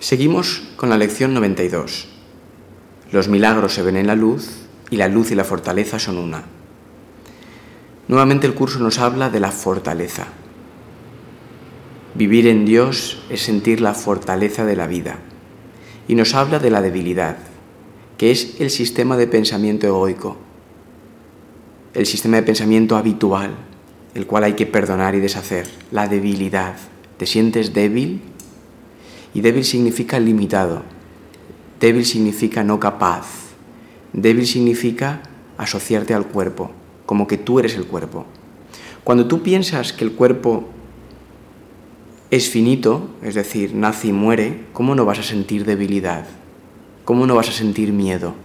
Seguimos con la lección 92. Los milagros se ven en la luz y la fortaleza son una. Nuevamente el curso nos habla de la fortaleza. Vivir en Dios es sentir la fortaleza de la vida. Y nos habla de la debilidad, que es el sistema de pensamiento egoico, el sistema de pensamiento habitual, el cual hay que perdonar y deshacer. La debilidad. ¿Te sientes débil? Y débil significa limitado. Débil significa no capaz. Débil significa asociarte al cuerpo, como que tú eres el cuerpo. Cuando tú piensas que el cuerpo es finito, es decir, nace y muere, ¿cómo no vas a sentir debilidad? ¿Cómo no vas a sentir miedo?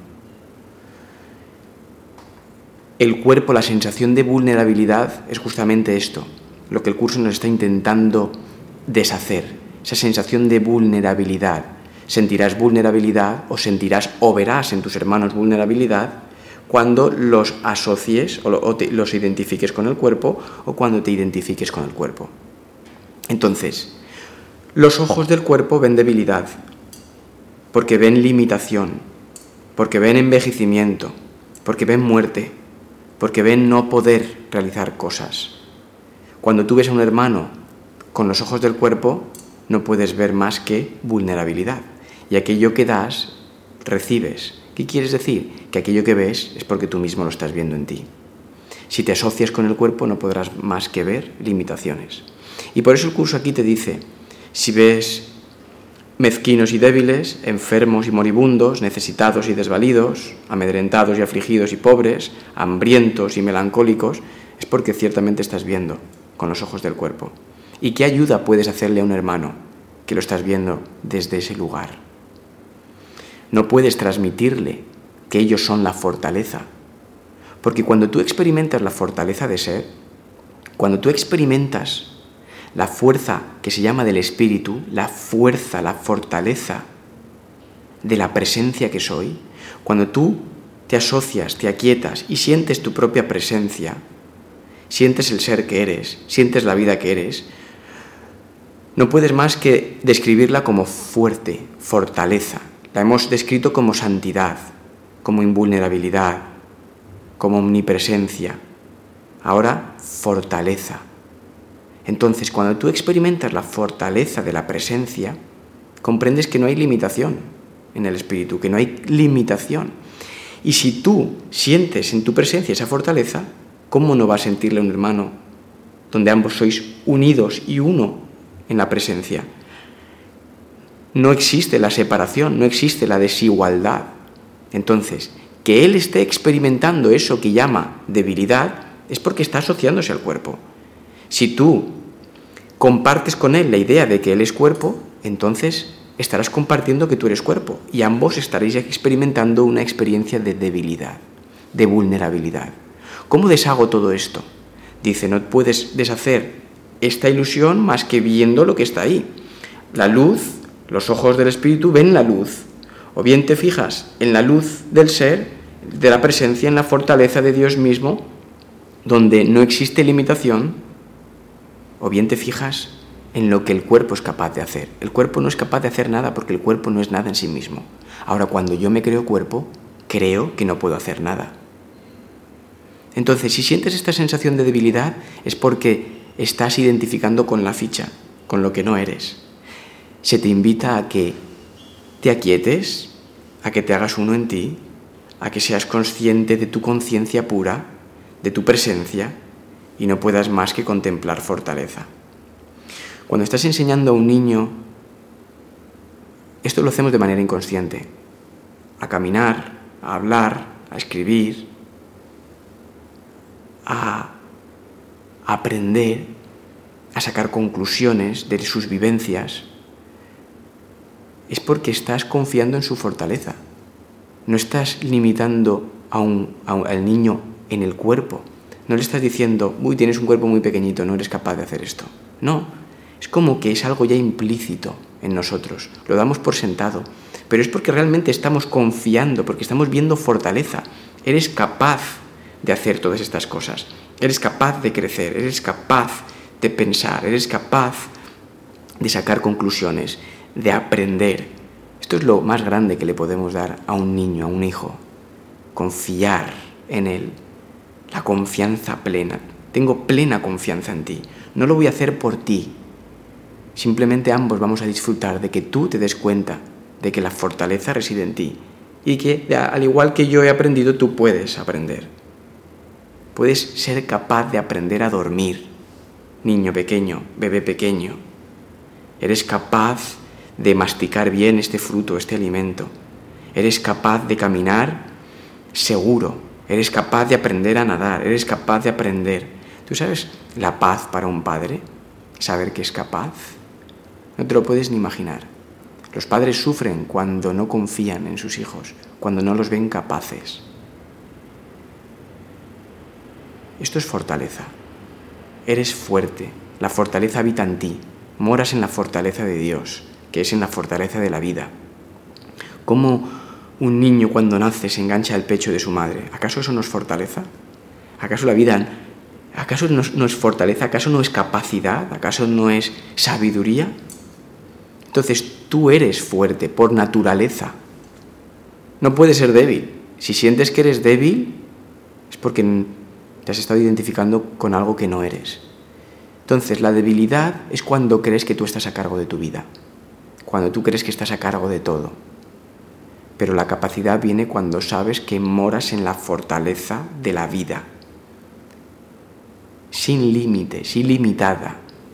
El cuerpo, la sensación de vulnerabilidad es justamente esto, lo que el curso nos está intentando deshacer, esa sensación de vulnerabilidad. Sentirás vulnerabilidad o verás en tus hermanos vulnerabilidad cuando los asocies o los identifiques con el cuerpo o cuando te identifiques con el cuerpo. Entonces, los ojos del cuerpo ven debilidad, porque ven limitación, porque ven envejecimiento, porque ven muerte, porque ven no poder realizar cosas. Cuando tú ves a un hermano con los ojos del cuerpo, no puedes ver más que vulnerabilidad. Y aquello que das, recibes. ¿Qué quieres decir? Que aquello que ves es porque tú mismo lo estás viendo en ti. Si te asocias con el cuerpo, no podrás más que ver limitaciones. Y por eso el curso aquí te dice, si ves mezquinos y débiles, enfermos y moribundos, necesitados y desvalidos, amedrentados y afligidos y pobres, hambrientos y melancólicos, es porque ciertamente estás viendo con los ojos del cuerpo. ¿Y qué ayuda puedes hacerle a un hermano que lo estás viendo desde ese lugar? No puedes transmitirle que ellos son la fortaleza, porque cuando tú experimentas la fortaleza de ser, cuando tú experimentas la fuerza que se llama del espíritu, la fuerza, la fortaleza de la presencia que soy, cuando tú te asocias, te aquietas y sientes tu propia presencia, sientes el ser que eres, sientes la vida que eres, no puedes más que describirla como fuerte, fortaleza. La hemos descrito como santidad, como invulnerabilidad, como omnipresencia. Ahora, fortaleza. Entonces, cuando tú experimentas la fortaleza de la presencia, comprendes que no hay limitación en el espíritu, que no hay limitación. Y si tú sientes en tu presencia esa fortaleza, ¿cómo no va a sentirle a un hermano donde ambos sois unidos y uno en la presencia? No existe la separación, no existe la desigualdad. Entonces, que él esté experimentando eso que llama debilidad es porque está asociándose al cuerpo. Si tú compartes con él la idea de que él es cuerpo, entonces estarás compartiendo que tú eres cuerpo y ambos estaréis experimentando una experiencia de debilidad, de vulnerabilidad. ¿Cómo deshago todo esto? Dice, no puedes deshacer esta ilusión más que viendo lo que está ahí. La luz, los ojos del espíritu ven la luz. O bien te fijas en la luz del ser, de la presencia, en la fortaleza de Dios mismo, donde no existe limitación, o bien te fijas en lo que el cuerpo es capaz de hacer. El cuerpo no es capaz de hacer nada porque el cuerpo no es nada en sí mismo. Ahora, cuando yo me creo cuerpo, creo que no puedo hacer nada. Entonces, si sientes esta sensación de debilidad, es porque estás identificando con la ficha, con lo que no eres. Se te invita a que te aquietes, a que te hagas uno en ti, a que seas consciente de tu conciencia pura, de tu presencia, y no puedas más que contemplar fortaleza. Cuando estás enseñando a un niño, esto lo hacemos de manera inconsciente, a caminar, a hablar, a escribir, a aprender, a sacar conclusiones de sus vivencias, es porque estás confiando en su fortaleza. No estás limitando al niño en el cuerpo. No le estás diciendo, tienes un cuerpo muy pequeñito, no eres capaz de hacer esto. No, es como que es algo ya implícito en nosotros. Lo damos por sentado, pero es porque realmente estamos confiando, porque estamos viendo fortaleza. Eres capaz de hacer todas estas cosas. Eres capaz de crecer, eres capaz de pensar, eres capaz de sacar conclusiones. de aprender. Esto es lo más grande que le podemos dar a un niño, a un hijo. Confiar en él. La confianza plena. Tengo plena confianza en ti. No lo voy a hacer por ti. Simplemente ambos vamos a disfrutar de que tú te des cuenta de que la fortaleza reside en ti y que, al igual que yo he aprendido, tú puedes aprender. Puedes ser capaz de aprender a dormir, niño pequeño, bebé pequeño. Eres capaz de masticar bien este fruto, este alimento. Eres capaz de caminar seguro. Eres capaz de aprender a nadar. Eres capaz de aprender. ¿Tú sabes la paz para un padre? Saber que es capaz. No te lo puedes ni imaginar. Los padres sufren cuando no confían en sus hijos, cuando no los ven capaces. Esto es fortaleza. Eres fuerte. La fortaleza habita en ti. Moras en la fortaleza de Dios, que es en la fortaleza de la vida. ¿Cómo un niño cuando nace se engancha al pecho de su madre? ¿Acaso eso no es fortaleza? ¿Acaso la vida, acaso no es fortaleza? ¿Acaso no es capacidad? ¿Acaso no es sabiduría? Entonces tú eres fuerte por naturaleza. No puedes ser débil. Si sientes que eres débil, es porque te has estado identificando con algo que no eres. Entonces, la debilidad es cuando crees que tú estás a cargo de tu vida, cuando tú crees que estás a cargo de todo. Pero la capacidad viene cuando sabes que moras en la fortaleza de la vida, sin límites, ilimitada.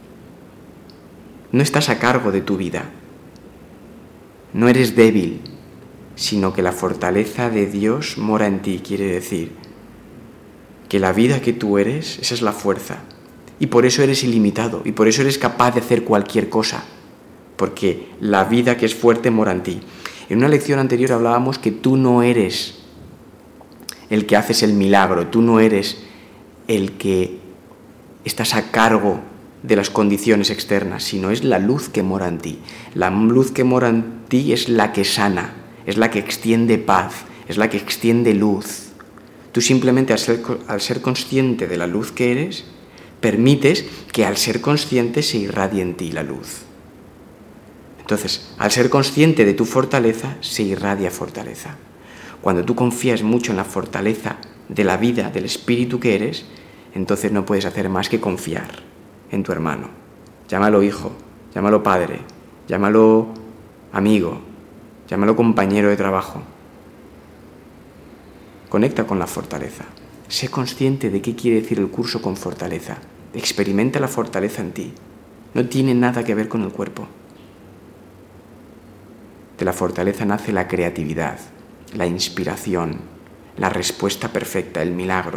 No estás a cargo de tu vida, no eres débil, sino que la fortaleza de Dios mora en ti. Quiere decir que la vida que tú eres, esa es la fuerza. Y por eso eres ilimitado, y por eso eres capaz de hacer cualquier cosa, porque la vida que es fuerte mora en ti. En una lección anterior hablábamos que tú no eres el que haces el milagro, tú no eres el que estás a cargo de las condiciones externas, sino es la luz que mora en ti. La luz que mora en ti es la que sana, es la que extiende paz, es la que extiende luz. Tú simplemente al ser consciente de la luz que eres, permites que al ser consciente se irradie en ti la luz. Entonces, al ser consciente de tu fortaleza, se irradia fortaleza. Cuando tú confías mucho en la fortaleza de la vida, del espíritu que eres, entonces no puedes hacer más que confiar en tu hermano. Llámalo hijo, llámalo padre, llámalo amigo, llámalo compañero de trabajo. Conecta con la fortaleza. Sé consciente de qué quiere decir el curso con fortaleza. Experimenta la fortaleza en ti. No tiene nada que ver con el cuerpo. De la fortaleza nace la creatividad, la inspiración, la respuesta perfecta, el milagro.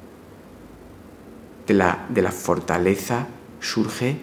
De la fortaleza surge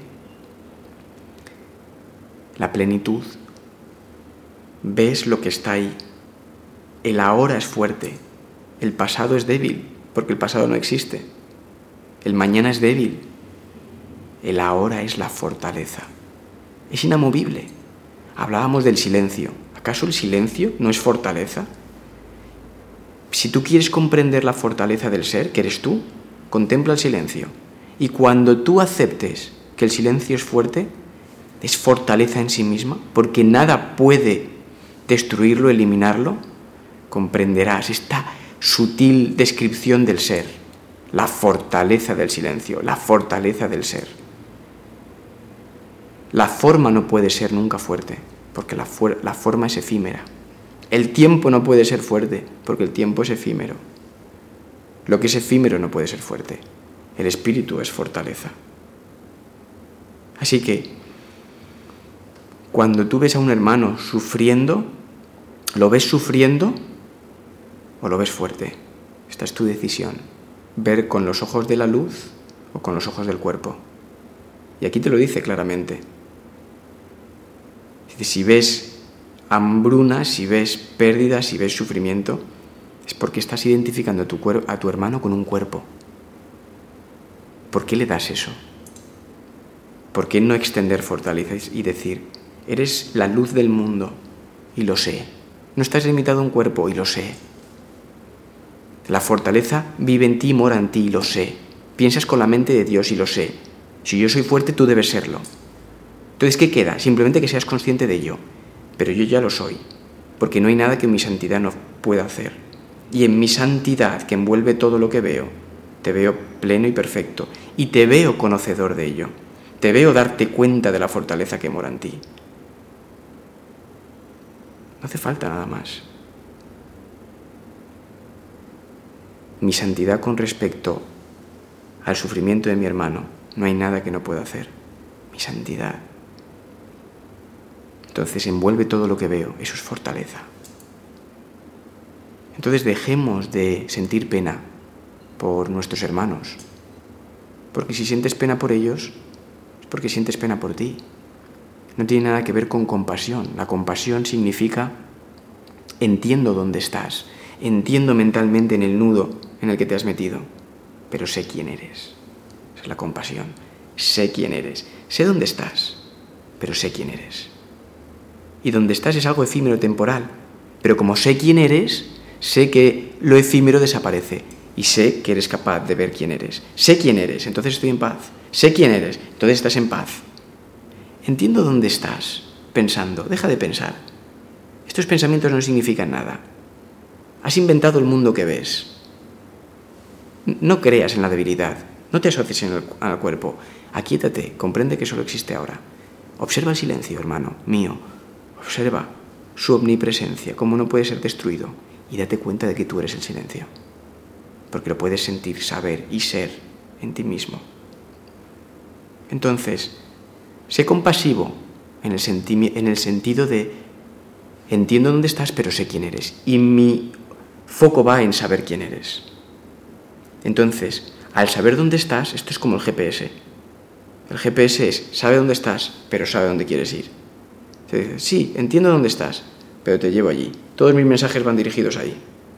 la plenitud. Ves lo que está ahí. El ahora es fuerte. El pasado es débil, porque el pasado no existe. El mañana es débil. El ahora es la fortaleza. Es inamovible. Hablábamos del silencio. ¿Acaso el silencio no es fortaleza? Si tú quieres comprender la fortaleza del ser, que eres tú, contempla el silencio. Y cuando tú aceptes que el silencio es fuerte, es fortaleza en sí misma, porque nada puede destruirlo, eliminarlo, comprenderás esta sutil descripción del ser, la fortaleza del silencio, la fortaleza del ser. La forma no puede ser nunca fuerte, porque la forma es efímera. El tiempo no puede ser fuerte, porque el tiempo es efímero. Lo que es efímero no puede ser fuerte. El espíritu es fortaleza. Así que, cuando tú ves a un hermano sufriendo, ¿lo ves sufriendo o lo ves fuerte? Esta es tu decisión. Ver con los ojos de la luz o con los ojos del cuerpo. Y aquí te lo dice claramente. Dice, si ves hambruna, si ves pérdida, si ves sufrimiento, es porque estás identificando a tu hermano con un cuerpo. ¿Por qué le das eso? ¿Por qué no extender fortaleza y decir, eres la luz del mundo y lo sé? No estás limitado a un cuerpo y lo sé. La fortaleza vive en ti, mora en ti y lo sé. Piensas con la mente de Dios y lo sé. Si yo soy fuerte, tú debes serlo. Entonces, ¿qué queda? Simplemente que seas consciente de ello. Pero yo ya lo soy, porque no hay nada que mi santidad no pueda hacer. Y en mi santidad, que envuelve todo lo que veo, te veo pleno y perfecto, y te veo conocedor de ello. Te veo darte cuenta de la fortaleza que mora en ti. No hace falta nada más. Mi santidad con respecto al sufrimiento de mi hermano, no hay nada que no pueda hacer. Mi santidad. Entonces envuelve todo lo que veo, eso es fortaleza. Entonces dejemos de sentir pena por nuestros hermanos, porque si sientes pena por ellos, es porque sientes pena por ti. No tiene nada que ver con compasión. La compasión significa entiendo dónde estás, entiendo mentalmente en el nudo en el que te has metido, pero sé quién eres. Esa es la compasión. Sé quién eres. Sé dónde estás, pero sé quién eres. Y donde estás es algo efímero, temporal, pero como sé quién eres, sé que lo efímero desaparece y sé que eres capaz de ver quién eres. Sé quién eres, entonces estoy en paz. Sé quién eres, entonces estás en paz. Entiendo dónde estás pensando. Deja de pensar. Estos pensamientos no significan nada. Has inventado el mundo que ves. No creas en la debilidad. No te asocies al cuerpo. Aquíétate. Comprende que solo existe ahora. Observa el silencio, hermano mío. Observa su omnipresencia, cómo no puede ser destruido. Y date cuenta de que tú eres el silencio. Porque lo puedes sentir, saber y ser en ti mismo. Entonces, sé compasivo en el sentido de entiendo dónde estás, pero sé quién eres. Y mi foco va en saber quién eres. Entonces, al saber dónde estás, esto es como el GPS. El GPS sabe dónde estás, pero sabe dónde quieres ir. Te dice, sí, entiendo dónde estás, pero te llevo allí. Todos mis mensajes van dirigidos ahí.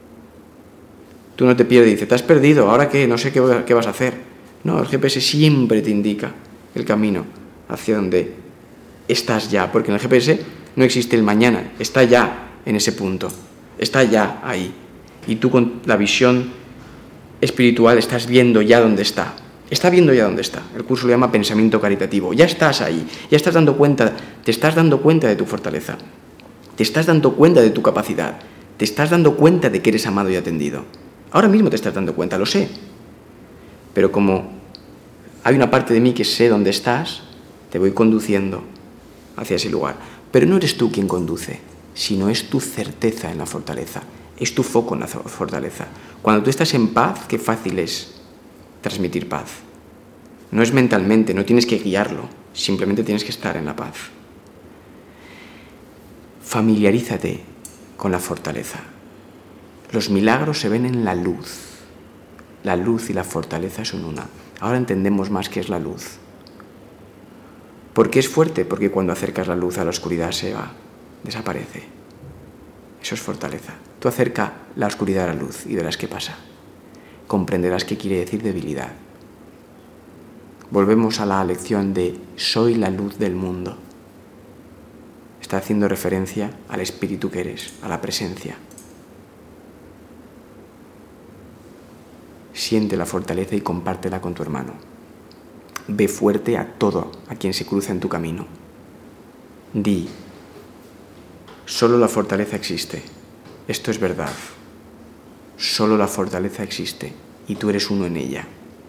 Tú no te pierdes y dices, te has perdido, ¿ahora qué? No sé qué vas a hacer. No, el GPS siempre te indica el camino hacia donde estás ya, porque en el GPS no existe el mañana, está ya en ese punto, está ya ahí. Y tú con la visión espiritual estás viendo ya dónde está. Está viendo ya dónde está. El curso lo llama pensamiento caritativo. Ya estás ahí, ya estás dando cuenta, te estás dando cuenta de tu fortaleza, te estás dando cuenta de tu capacidad, te estás dando cuenta de que eres amado y atendido. Ahora mismo te estás dando cuenta, lo sé. Pero como hay una parte de mí que sé dónde estás, te voy conduciendo hacia ese lugar. Pero no eres tú quien conduce, sino es tu certeza en la fortaleza, es tu foco en la fortaleza. Cuando tú estás en paz, qué fácil es transmitir paz. No es mentalmente, no tienes que guiarlo, simplemente tienes que estar en la paz. Familiarízate con la fortaleza. Los milagros se ven en la luz. La luz y la fortaleza son una. Ahora entendemos más qué es la luz. ¿Por qué es fuerte? Porque cuando acercas la luz a la oscuridad se va, desaparece. Eso es fortaleza. Tú acerca la oscuridad a la luz y verás qué pasa. Comprenderás qué quiere decir debilidad. Volvemos a la lección de soy la luz del mundo. Está haciendo referencia al espíritu que eres, a la presencia. Siente la fortaleza y compártela con tu hermano. Ve fuerte a todo a quien se cruza en tu camino. Di, solo la fortaleza existe. Esto es verdad. Solo la fortaleza existe y tú eres uno en ella.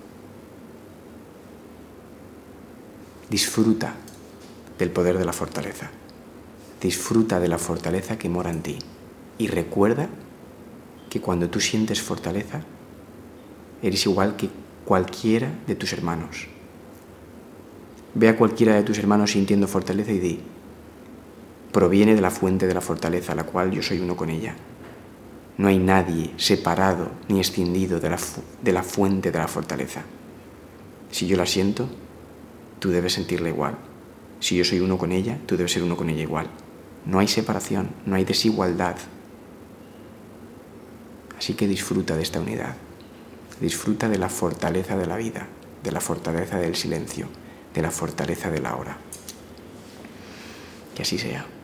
Disfruta del poder de la fortaleza. Disfruta de la fortaleza que mora en ti. Y recuerda que cuando tú sientes fortaleza, eres igual que cualquiera de tus hermanos. Ve a cualquiera de tus hermanos sintiendo fortaleza y di, proviene de la fuente de la fortaleza, la cual yo soy uno con ella. No hay nadie separado ni escindido de la fuente de la fortaleza. Si yo la siento, tú debes sentirla igual. Si yo soy uno con ella, tú debes ser uno con ella igual. No hay separación, no hay desigualdad. Así que disfruta de esta unidad. Disfruta de la fortaleza de la vida, de la fortaleza del silencio, de la fortaleza de la hora. Que así sea.